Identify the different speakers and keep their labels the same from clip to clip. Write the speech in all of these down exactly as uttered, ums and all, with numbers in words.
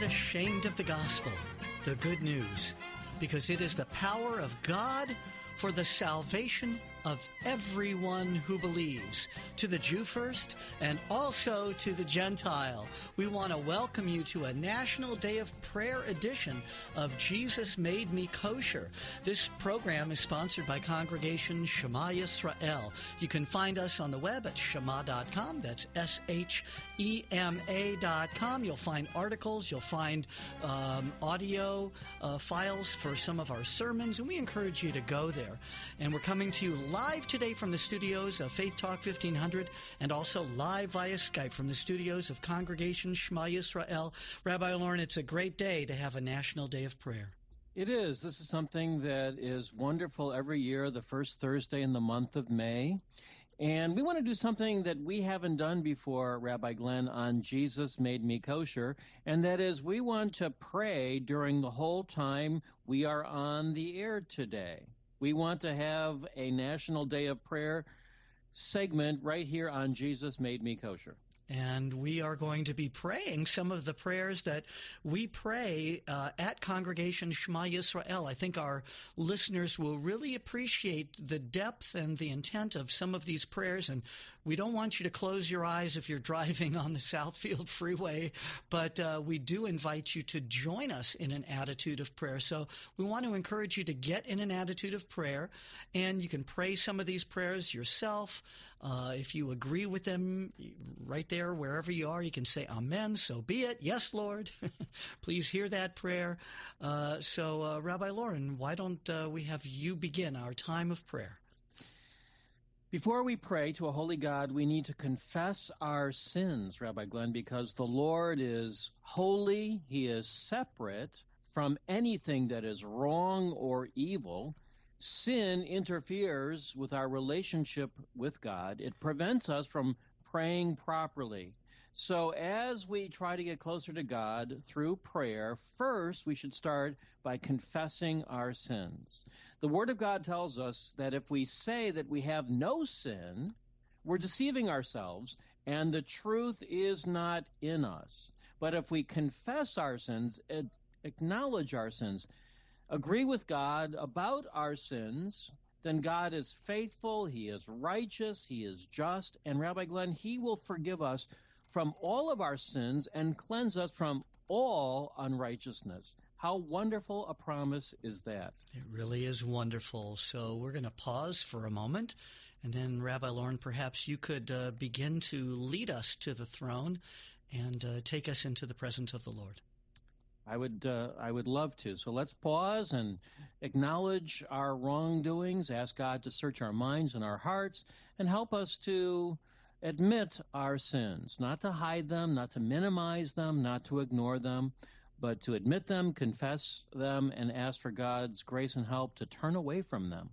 Speaker 1: not ashamed of the gospel, the good news, because it is the power of God for the salvation of everyone who believes, to the Jew first and also to the Gentile. We want to welcome you to a National Day of Prayer edition of Jesus Made Me Kosher. This program is sponsored by Congregation Shema Yisrael. You can find us on the web at shema dot com. That's S H E M A dot com. You'll find articles. You'll find um, audio uh, files for some of our sermons, and we encourage you to go there. And we're coming to you live today from the studios of Faith Talk fifteen hundred and also live via Skype from the studios of Congregation Shema Yisrael. Rabbi Lauren, it's a great day to have a National Day of Prayer.
Speaker 2: It is. This is something that is wonderful every year, the first Thursday in the month of May. And we want to do something that we haven't done before, Rabbi Glenn, on Jesus Made Me Kosher, and that is we want to pray during the whole time we are on the air today. We want to have a National Day of Prayer segment right here on Jesus Made Me Kosher.
Speaker 1: And we are going to be praying some of the prayers that we pray uh, at Congregation Shema Yisrael. I think our listeners will really appreciate the depth and the intent of some of these prayers. And we don't want you to close your eyes if you're driving on the Southfield Freeway, but uh, we do invite you to join us in an attitude of prayer. So we want to encourage you to get in an attitude of prayer, and you can pray some of these prayers yourself. Uh, if you agree with them right there, wherever you are, you can say, Amen, so be it. Yes, Lord. Please hear that prayer. Uh, so, uh, Rabbi Lauren, why don't uh, we have you begin our time of prayer?
Speaker 2: Before we pray to a holy God, we need to confess our sins, Rabbi Glenn, because the Lord is holy. He is separate from anything that is wrong or evil. Sin interferes with our relationship with God. It prevents us from praying properly. So as we try to get closer to God through prayer, first we should start by confessing our sins. The Word of God tells us that if we say that we have no sin, we're deceiving ourselves, and the truth is not in us. But if we confess our sins, acknowledge our sins, agree with God about our sins, then God is faithful, He is righteous, He is just, and Rabbi Glenn, He will forgive us from all of our sins and cleanse us from all unrighteousness. How wonderful a promise is that?
Speaker 1: It really is wonderful. So we're going to pause for a moment, and then Rabbi Lauren, perhaps you could uh, begin to lead us to the throne and uh, take us into the presence of the Lord.
Speaker 2: I would uh, I would love to. So let's pause and acknowledge our wrongdoings, ask God to search our minds and our hearts, and help us to admit our sins, not to hide them, not to minimize them, not to ignore them, but to admit them, confess them, and ask for God's grace and help to turn away from them.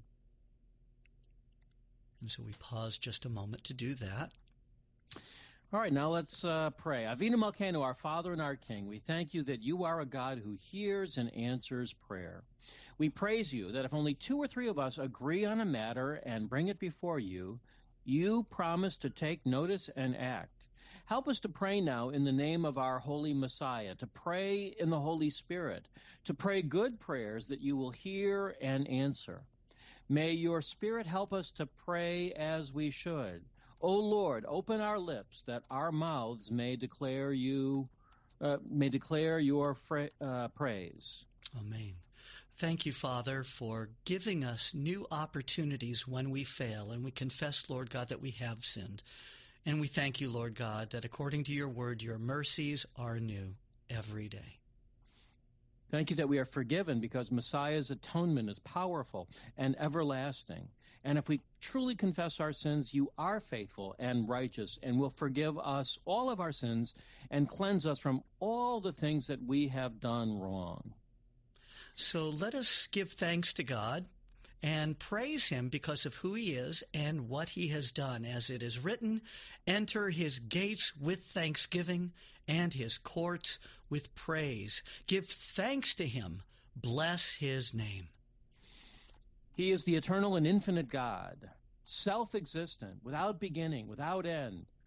Speaker 1: And so we pause just a moment to do that.
Speaker 2: All right, now let's uh, pray. Avinu Malkeinu, our Father and our King, we thank you that you are a God who hears and answers prayer. We praise you that if only two or three of us agree on a matter and bring it before you, you promise to take notice and act. Help us to pray now in the name of our Holy Messiah, to pray in the Holy Spirit, to pray good prayers that you will hear and answer. May your Spirit help us to pray as we should. O Lord, open our lips that our mouths may declare you, uh, may declare your fra- uh, praise.
Speaker 1: Amen. Thank you, Father, for giving us new opportunities when we fail, and we confess, Lord God, that we have sinned. And we thank you, Lord God, that according to your word, your mercies are new every day.
Speaker 2: Thank you that we are forgiven because Messiah's atonement is powerful and everlasting. And if we truly confess our sins, you are faithful and righteous and will forgive us all of our sins and cleanse us from all the things that we have done wrong.
Speaker 1: So let us give thanks to God and praise him because of who he is and what he has done. As it is written, enter his gates with thanksgiving and his courts with praise. Give thanks to him. Bless his name.
Speaker 2: He is the eternal and infinite God, self-existent, without beginning, without end.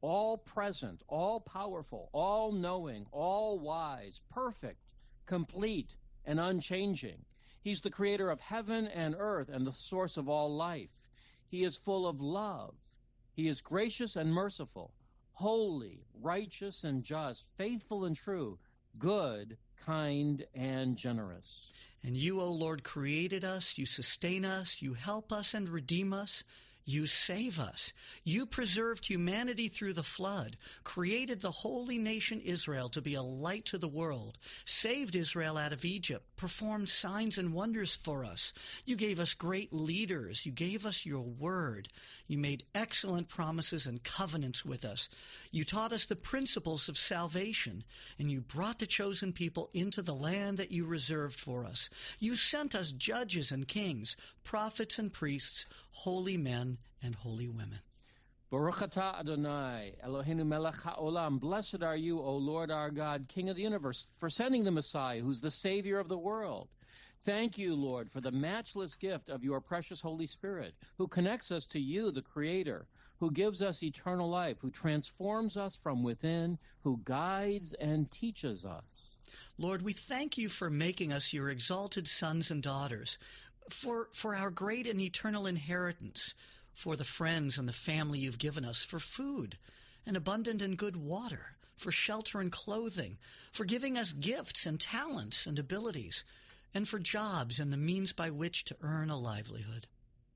Speaker 2: all-present, all-powerful, all-knowing, all-wise, perfect, complete, and unchanging. He's the creator of heaven and earth and the source of all life. He is full of love. He is gracious and merciful, holy, righteous and just, faithful and true, good, kind, and generous.
Speaker 1: And you, O Lord, created us, you sustain us, you help us and redeem us. You save us. You preserved humanity through the flood, created the holy nation Israel to be a light to the world, saved Israel out of Egypt, performed signs and wonders for us. You gave us great leaders. You gave us your word. You made excellent promises and covenants with us. You taught us the principles of salvation, and you brought the chosen people into the land that you reserved for us. You sent us judges and kings, prophets and priests, holy men and holy women.
Speaker 2: Baruch atah Adonai, Eloheinu melech haolam. Blessed are you, O Lord our God, King of the universe, for sending the Messiah, who's the Savior of the world. Thank you, Lord, for the matchless gift of your precious Holy Spirit, who connects us to you, the Creator, who gives us eternal life, who transforms us from within, who guides and teaches us.
Speaker 1: Lord, we thank you for making us your exalted sons and daughters, for, for our great and eternal inheritance, for the friends and the family you've given us, for food and abundant and good water, for shelter and clothing, for giving us gifts and talents and abilities, and for jobs and the means by which to earn a livelihood.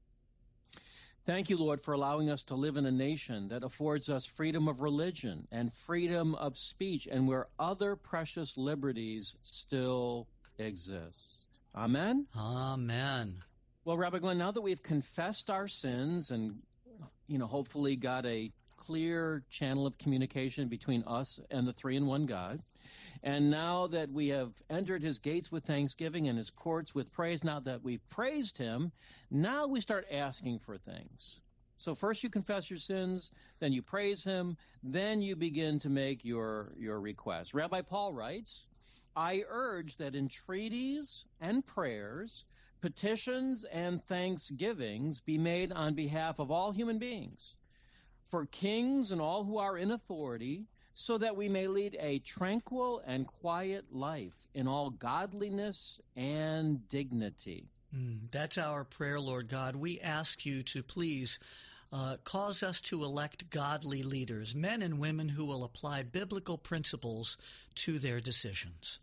Speaker 2: Thank you, Lord, for allowing us to live in a nation that affords us freedom of religion and freedom of speech, and where other precious liberties still exist. Amen?
Speaker 1: Amen.
Speaker 2: Well, Rabbi Glenn, now that we've confessed our sins and, you know, hopefully got a clear channel of communication between us and the three-in-one God, and now that we have entered his gates with thanksgiving and his courts with praise, now that we've praised him, now we start asking for things. So first you confess your sins, then you praise him, then you begin to make your, your requests. Rabbi Paul writes, I urge that entreaties and prayers, petitions and thanksgivings be made on behalf of all human beings, for kings and all who are in authority, so that we may lead a tranquil and quiet life in all godliness and dignity.
Speaker 1: Mm, that's our prayer, Lord God. We ask you to please uh, cause us to elect godly leaders, men and women who will apply biblical principles to their decisions.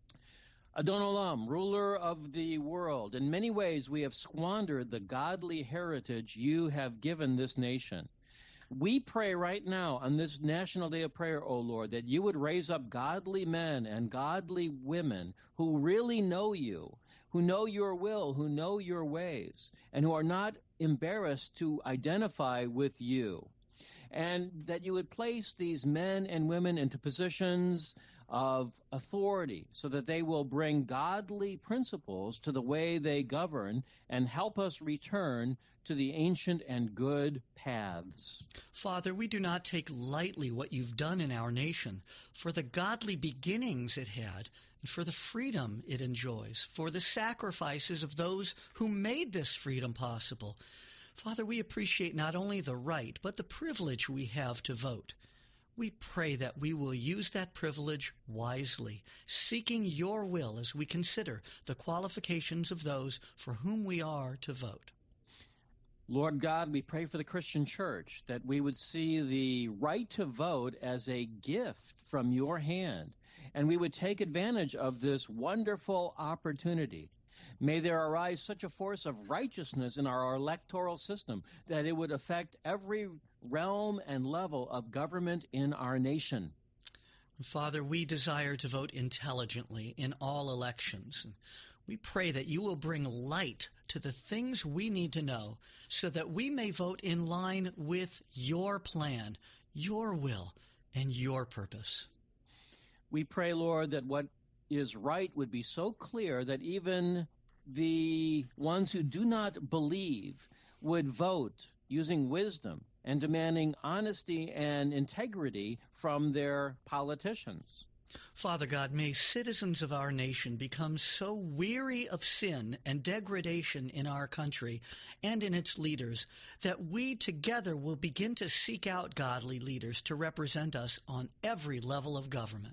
Speaker 2: Adon Olam, ruler of the world, in many ways we have squandered the godly heritage you have given this nation. We pray right now on this National Day of Prayer, O Lord, that you would raise up godly men and godly women who really know you, who know your will, who know your ways, and who are not embarrassed to identify with you. And that you would place these men and women into positions of authority so that they will bring godly principles to the way they govern and help us return to the ancient and good paths.
Speaker 1: Father, we do not take lightly what you've done in our nation, for the godly beginnings it had, and for the freedom it enjoys, for the sacrifices of those who made this freedom possible. Father, we appreciate not only the right, but the privilege we have to vote. We pray that we will use that privilege wisely, seeking your will as we consider the qualifications of those for whom we are to vote.
Speaker 2: Lord God, we pray for the Christian church, that we would see the right to vote as a gift from your hand, and we would take advantage of this wonderful opportunity. May there arise such a force of righteousness in our electoral system that it would affect every realm and level of government in our nation.
Speaker 1: Father, we desire to vote intelligently in all elections. We pray that you will bring light to the things we need to know so that we may vote in line with your plan, your will, and your purpose.
Speaker 2: We pray, Lord, that what is right would be so clear that even the ones who do not believe would vote using wisdom and demanding honesty and integrity from their politicians.
Speaker 1: Father God, may citizens of our nation become so weary of sin and degradation in our country and in its leaders that we together will begin to seek out godly leaders to represent us on every level of government.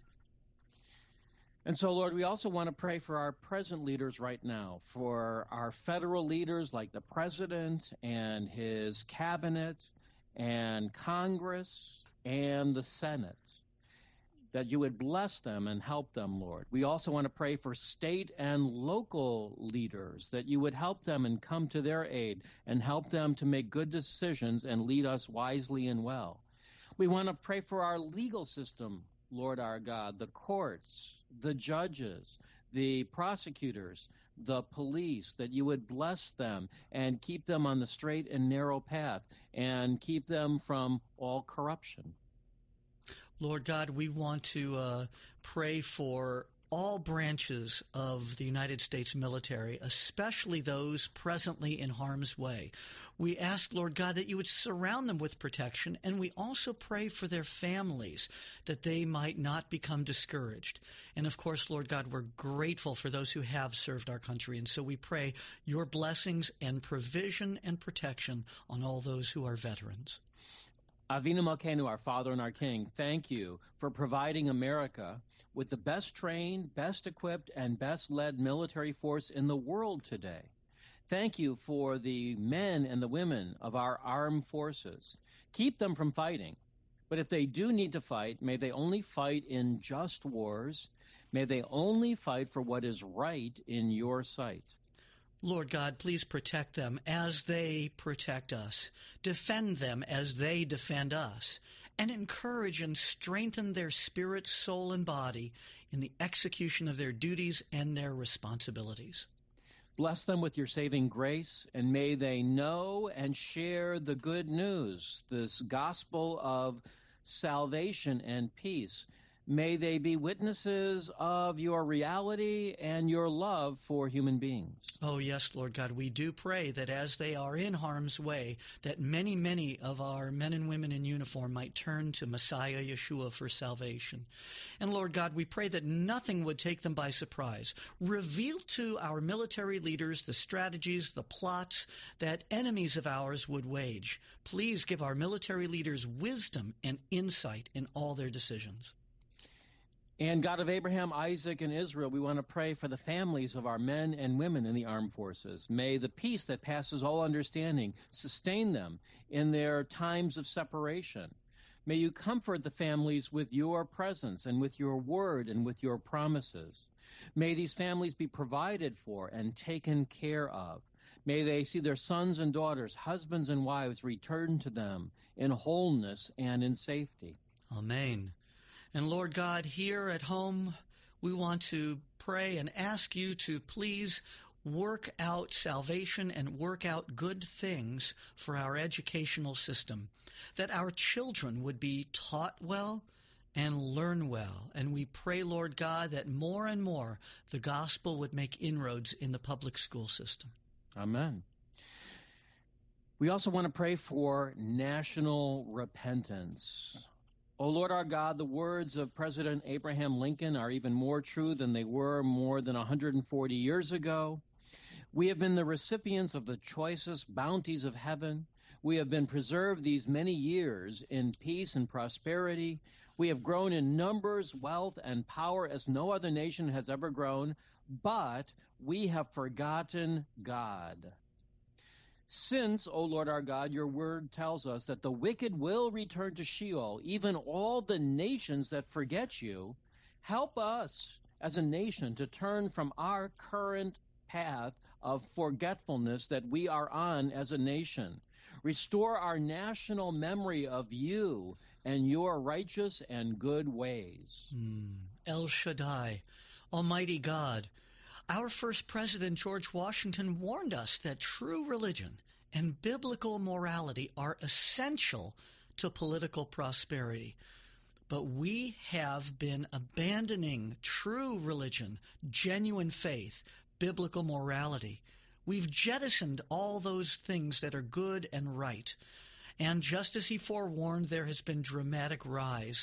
Speaker 2: And so, Lord, we also want to pray for our present leaders right now, for our federal leaders like the president and his cabinet and Congress and the Senate, that you would bless them and help them, Lord. We also want to pray for state and local leaders, that you would help them and come to their aid and help them to make good decisions and lead us wisely and well. We want to pray for our legal system, Lord our God, the courts, the judges, the prosecutors, the police, that you would bless them and keep them on the straight and narrow path and keep them from all corruption.
Speaker 1: Lord God, we want to uh, pray for all branches of the United States military, especially those presently in harm's way. We ask, Lord God, that you would surround them with protection, and we also pray for their families, that they might not become discouraged. And of course, Lord God, we're grateful for those who have served our country, and so we pray your blessings and provision and protection on all those who are veterans.
Speaker 2: Avinu Malkeinu, our Father and our King, thank you for providing America with the best trained, best equipped, and best led military force in the world today. Thank you for the men and the women of our armed forces. Keep them from fighting. But if they do need to fight, may they only fight in just wars. May they only fight for what is right in your sight.
Speaker 1: Lord God, please protect them as they protect us. Defend them as they defend us. And encourage and strengthen their spirit, soul, and body in the execution of their duties and their responsibilities.
Speaker 2: Bless them with your saving grace, and may they know and share the good news, this gospel of salvation and peace. May they be witnesses of your reality and your love for human beings.
Speaker 1: Oh, yes, Lord God, we do pray that as they are in harm's way, that many, many of our men and women in uniform might turn to Messiah Yeshua for salvation. And Lord God, we pray that nothing would take them by surprise. Reveal to our military leaders the strategies, the plots that enemies of ours would wage. Please give our military leaders wisdom and insight in all their decisions.
Speaker 2: And God of Abraham, Isaac, and Israel, we want to pray for the families of our men and women in the armed forces. May the peace that passes all understanding sustain them in their times of separation. May you comfort the families with your presence and with your word and with your promises. May these families be provided for and taken care of. May they see their sons and daughters, husbands and wives return to them in wholeness and in safety.
Speaker 1: Amen. And Lord God, here at home, we want to pray and ask you to please work out salvation and work out good things for our educational system, that our children would be taught well and learn well. And we pray, Lord God, that more and more the gospel would make inroads in the public school system.
Speaker 2: Amen. We also want to pray for national repentance. O Lord our God, the words of President Abraham Lincoln are even more true than they were more than one hundred forty years ago. We have been the recipients of the choicest bounties of heaven. We have been preserved these many years in peace and prosperity. We have grown in numbers, wealth, and power as no other nation has ever grown, but we have forgotten God. Since, O Lord our God, your word tells us that the wicked will return to Sheol, even all the nations that forget you, help us as a nation to turn from our current path of forgetfulness that we are on as a nation. Restore our national memory of you and your righteous and good ways.
Speaker 1: Mm. El Shaddai, Almighty God, our first president, George Washington, warned us that true religion and biblical morality are essential to political prosperity. But we have been abandoning true religion, genuine faith, biblical morality. We've jettisoned all those things that are good and right. And just as he forewarned, there has been dramatic rise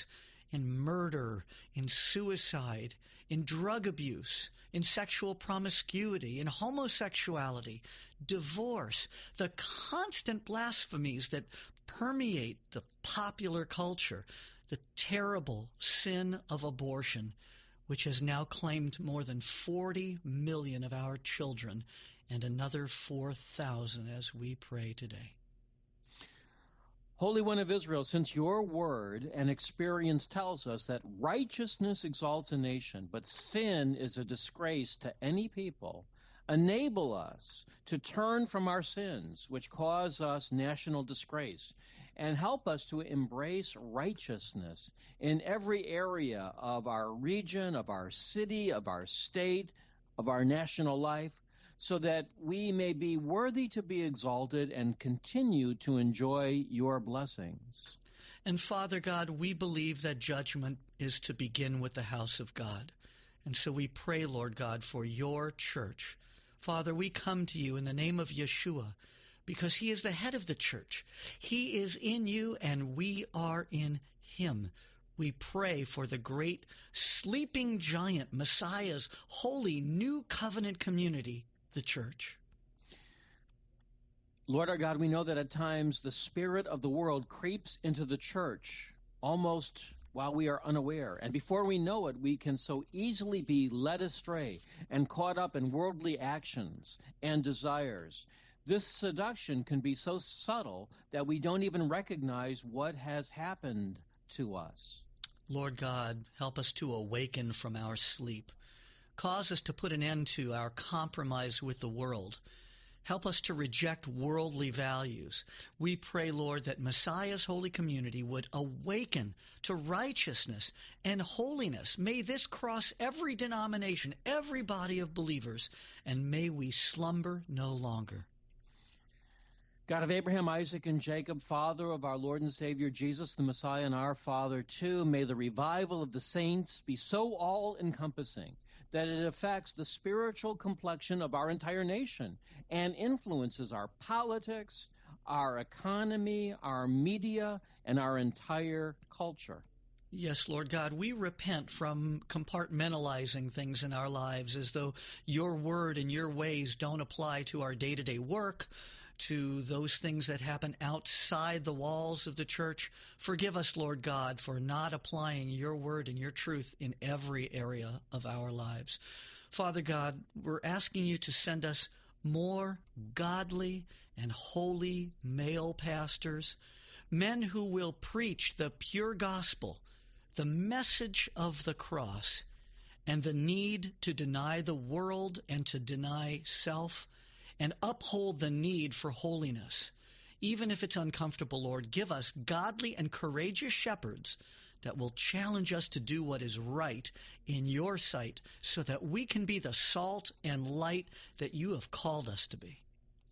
Speaker 1: in murder, in suicide, in drug abuse, in sexual promiscuity, in homosexuality, divorce, the constant blasphemies that permeate the popular culture, the terrible sin of abortion, which has now claimed more than forty million of our children and another four thousand as we pray today.
Speaker 2: Holy One of Israel, since your word and experience tells us that righteousness exalts a nation, but sin is a disgrace to any people, enable us to turn from our sins, which cause us national disgrace, and help us to embrace righteousness in every area of our region, of our city, of our state, of our national life, so that we may be worthy to be exalted and continue to enjoy your blessings.
Speaker 1: And Father God, we believe that judgment is to begin with the house of God. And so we pray, Lord God, for your church. Father, we come to you in the name of Yeshua because he is the head of the church. He is in you and we are in him. We pray for the great sleeping giant, Messiah's holy new covenant community, the church.
Speaker 2: Lord our God, we know that at times the spirit of the world creeps into the church almost while we are unaware. And before we know it, we can so easily be led astray and caught up in worldly actions and desires. This seduction can be so subtle that we don't even recognize what has happened to us.
Speaker 1: Lord God, help us to awaken from our sleep. Cause us to put an end to our compromise with the world. Help us to reject worldly values. We pray, Lord, that Messiah's holy community would awaken to righteousness and holiness. May this cross every denomination, every body of believers, and may we slumber no longer.
Speaker 2: God of Abraham, Isaac, and Jacob, Father of our Lord and Savior Jesus, the Messiah, and our Father, too, may the revival of the saints be so all-encompassing that it affects the spiritual complexion of our entire nation and influences our politics, our economy, our media, and our entire culture.
Speaker 1: Yes, Lord God, we repent from compartmentalizing things in our lives as though your word and your ways don't apply to our day-to-day work, to those things that happen outside the walls of the church. Forgive us, Lord God, for not applying your word and your truth in every area of our lives. Father God, we're asking you to send us more godly and holy male pastors, men who will preach the pure gospel, the message of the cross, and the need to deny the world and to deny self, and uphold the need for holiness. Even if it's uncomfortable, Lord, give us godly and courageous shepherds that will challenge us to do what is right in your sight so that we can be the salt and light that you have called us to be.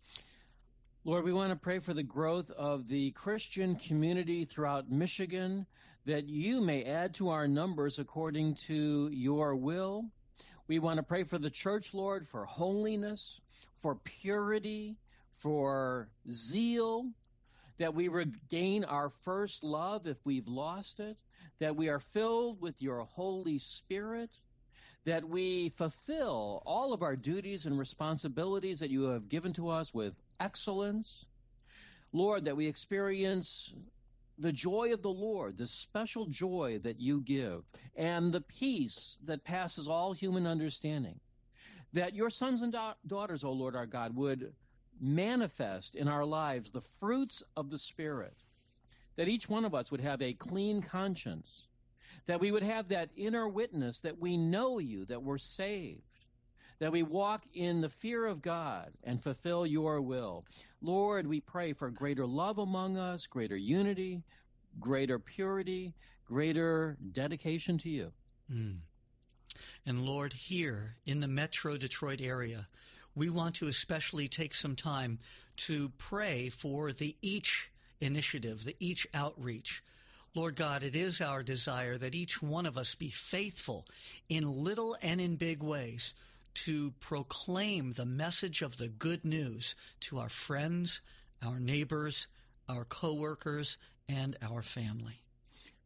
Speaker 2: Lord, we want to pray for the growth of the Christian community throughout Michigan, that you may add to our numbers according to your will. We want to pray for the church, Lord, for holiness, for purity, for zeal, that we regain our first love if we've lost it, that we are filled with your Holy Spirit, that we fulfill all of our duties and responsibilities that you have given to us with excellence. Lord, that we experience the joy of the Lord, the special joy that you give, and the peace that passes all human understanding. That your sons and da- daughters, O Lord our God, would manifest in our lives the fruits of the Spirit. That each one of us would have a clean conscience. That we would have that inner witness that we know you, that we're saved. That we walk in the fear of God and fulfill your will. Lord, we pray for greater love among us, greater unity, greater purity, greater dedication to you.
Speaker 1: Mm. And Lord, here in the Metro Detroit area, we want to especially take some time to pray for the Each initiative, the Each outreach. Lord God, it is our desire that each one of us be faithful in little and in big ways to proclaim the message of the good news to our friends, our neighbors, our coworkers, and our family.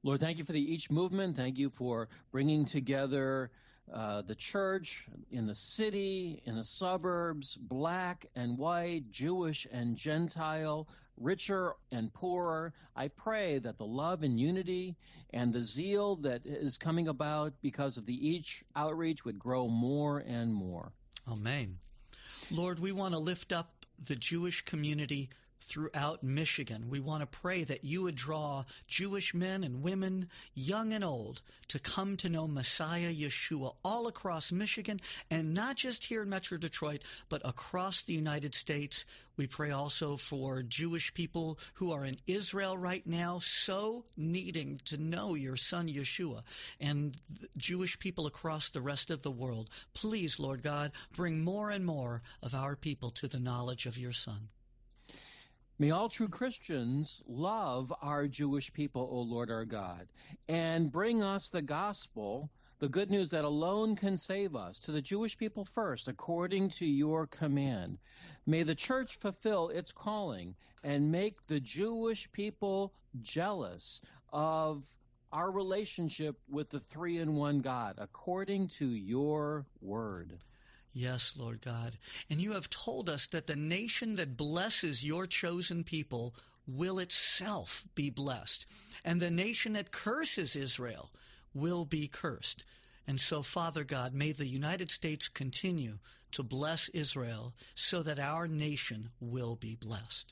Speaker 2: Lord, thank you for the Each movement. Thank you for bringing together uh, the church in the city, in the suburbs, black and white, Jewish and Gentile, richer and poorer. I pray that the love and unity and the zeal that is coming about because of the Each outreach would grow more and more.
Speaker 1: Amen. Lord, we want to lift up the Jewish community throughout Michigan. We want to pray that you would draw Jewish men and women, young and old, to come to know Messiah Yeshua all across Michigan, and not just here in Metro Detroit, but across the United States. We pray also for Jewish people who are in Israel right now, so needing to know your son Yeshua, and Jewish people across the rest of the world. Please, Lord God, bring more and more of our people to the knowledge of your son.
Speaker 2: May all true Christians love our Jewish people, O Lord our God, and bring us the gospel, the good news that alone can save us, to the Jewish people first, according to your command. May the church fulfill its calling and make the Jewish people jealous of our relationship with the three-in-one God, according to your word.
Speaker 1: Yes, Lord God. And you have told us that the nation that blesses your chosen people will itself be blessed, and the nation that curses Israel will be cursed. And so, Father God, may the United States continue to bless Israel so that our nation will be blessed.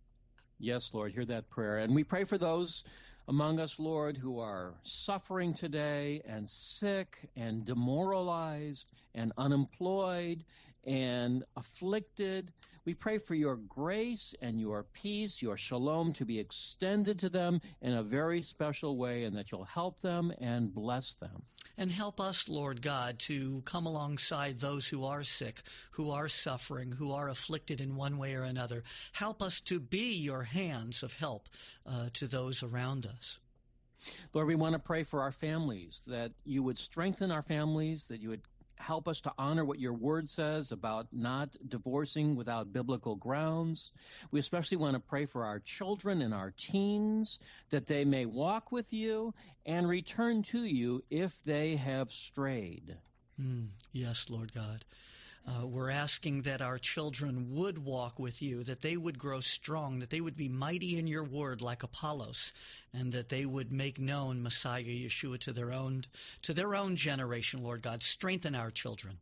Speaker 2: Yes, Lord, hear that prayer. And we pray for those among us, Lord, who are suffering today and sick and demoralized and unemployed and afflicted. We pray for your grace and your peace, your shalom, to be extended to them in a very special way, and that you'll help them and bless them.
Speaker 1: And help us, Lord God, to come alongside those who are sick, who are suffering, who are afflicted in one way or another. Help us to be your hands of help uh, to those around us.
Speaker 2: Lord, we want to pray for our families, that you would strengthen our families, that you would help us to honor what your word says about not divorcing without biblical grounds. We especially want to pray for our children and our teens, that they may walk with you and return to you if they have strayed.
Speaker 1: Mm, yes, Lord God. Uh, we're asking that our children would walk with you, that they would grow strong, that they would be mighty in your word like Apollos, and that they would make known Messiah Yeshua to their own to their own generation, Lord God. Strengthen our children.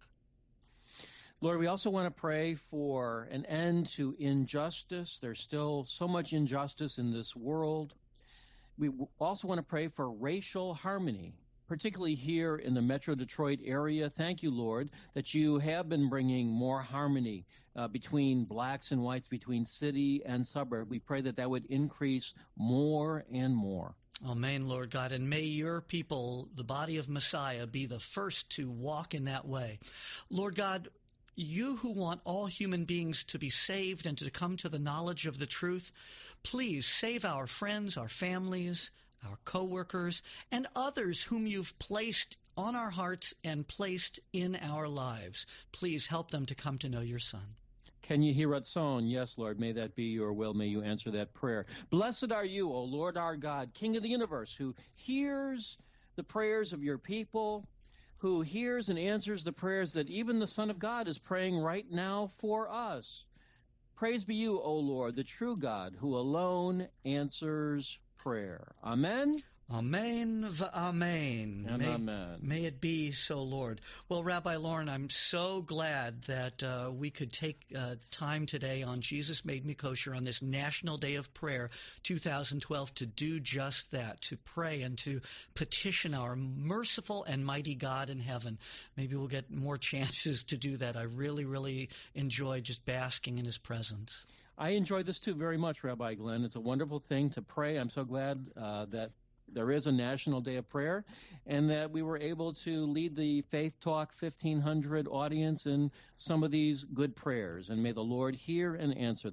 Speaker 2: Lord, we also want to pray for an end to injustice. There's still so much injustice in this world. We also want to pray for racial harmony, particularly here in the Metro Detroit area. Thank you, Lord, that you have been bringing more harmony uh, between blacks and whites, between city and suburb. We pray that that would increase more and more.
Speaker 1: Amen, Lord God. And may your people, the body of Messiah, be the first to walk in that way. Lord God, you who want all human beings to be saved and to come to the knowledge of the truth, please save our friends, our families, our co-workers, and others whom you've placed on our hearts and placed in our lives. Please help them to come to know your Son.
Speaker 2: Can you hear Ratzon? Yes, Lord, may that be your will. May you answer that prayer. Blessed are you, O Lord our God, King of the universe, who hears the prayers of your people, who hears and answers the prayers that even the Son of God is praying right now for us. Praise be you, O Lord, the true God, who alone answers prayer. Amen?
Speaker 1: Amen v'amen.
Speaker 2: And
Speaker 1: may,
Speaker 2: amen.
Speaker 1: May it be so, Lord. Well, Rabbi Lauren, I'm so glad that uh, we could take uh, time today on Jesus Made Me Kosher on this National Day of Prayer two thousand twelve to do just that, to pray and to petition our merciful and mighty God in heaven. Maybe we'll get more chances to do that. I really, really enjoy just basking in his presence.
Speaker 2: I enjoy this too very much, Rabbi Glenn. It's a wonderful thing to pray. I'm so glad uh, that there is a National Day of Prayer and that we were able to lead the Faith Talk fifteen hundred audience in some of these good prayers. And may the Lord hear and answer them.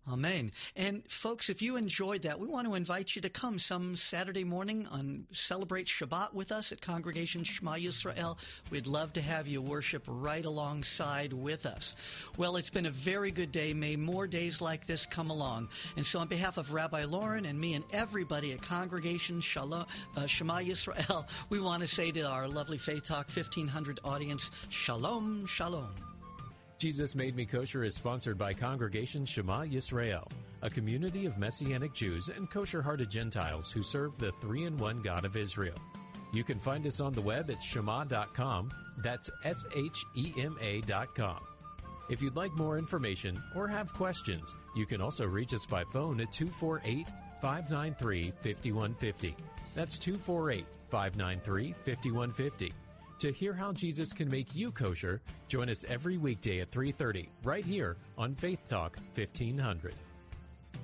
Speaker 1: Amen. And folks, if you enjoyed that, we want to invite you to come some Saturday morning and celebrate Shabbat with us at Congregation Shema Yisrael. We'd love to have you worship right alongside with us. Well, it's been a very good day. May more days like this come along. And so on behalf of Rabbi Lauren and me and everybody at Congregation Shalom, uh, Shema Yisrael, we want to say to our lovely Faith Talk fifteen hundred audience, Shalom, Shalom.
Speaker 3: Jesus Made Me Kosher is sponsored by Congregation Shema Yisrael, a community of Messianic Jews and kosher-hearted Gentiles who serve the three-in-one God of Israel. You can find us on the web at shema dot com. That's S H E M A dot com. If you'd like more information or have questions, you can also reach us by phone at two four eight, five nine three, five one five zero. That's two four eight, five nine three, five one five zero. To hear how Jesus can make you kosher, join us every weekday at three thirty right here on Faith Talk fifteen hundred.